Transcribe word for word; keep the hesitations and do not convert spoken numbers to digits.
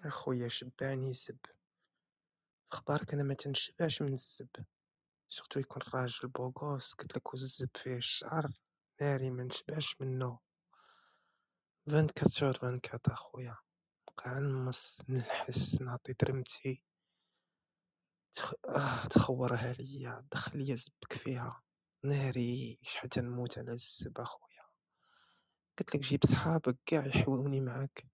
اخويا شبعني الزب. فخبارك انا ما تنشبعش من الزب، سورتو يكون راجل بوغوس قلتلك والزب فيه الشعر ناري ما نشبعش منه. أربعة وعشرين شهور أربعة وعشرين اخويا، نبقى نمص نلحس نعطي درمتي تخ... آه تخورها ليا دخل ليا زبك فيها ناري شحال تنموت على الزب اخويا. قلتلك جيب صحابك كاع يحيوني معاك.